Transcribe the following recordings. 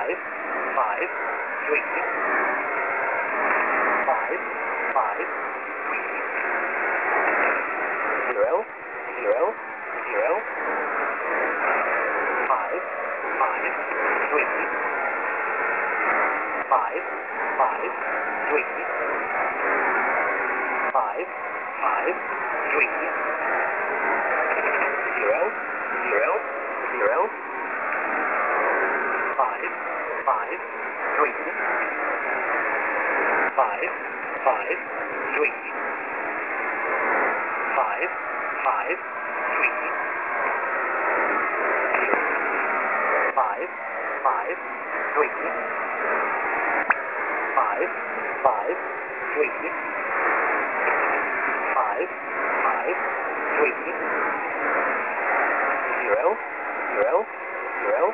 5, 5, 3, 5, 5, 3, 0, 0, 0, 5, 5, 3, 5, 5, 3, 5, 5, 3, 0, 0, 0, 5, 5, 3, 5, 5, 3, 5, 5, 3, 5, 5, 3, 5, 5, 3, 5, 5, 3, 0, 0, 0,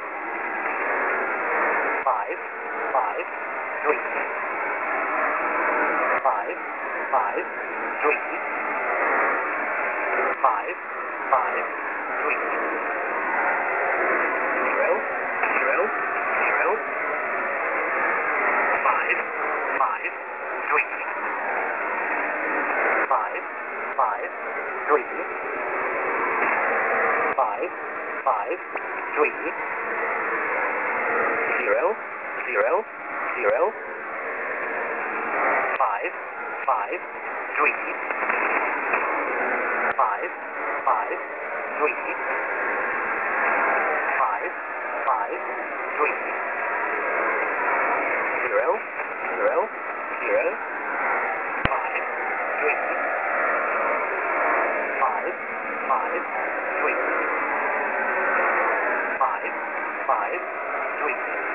5, 5, 3, 5, 5, 3, 5, 5, 3, 0, 0, 0, 5, 5, 3, 5, 5, 3, 5, 5, 3, 0, 0, 0, 5, 5, 3, 5, 5, 3, 5, 5, 3, 0, 0, 0, 5, 3, 5, 5, 3, 5, 5, 3,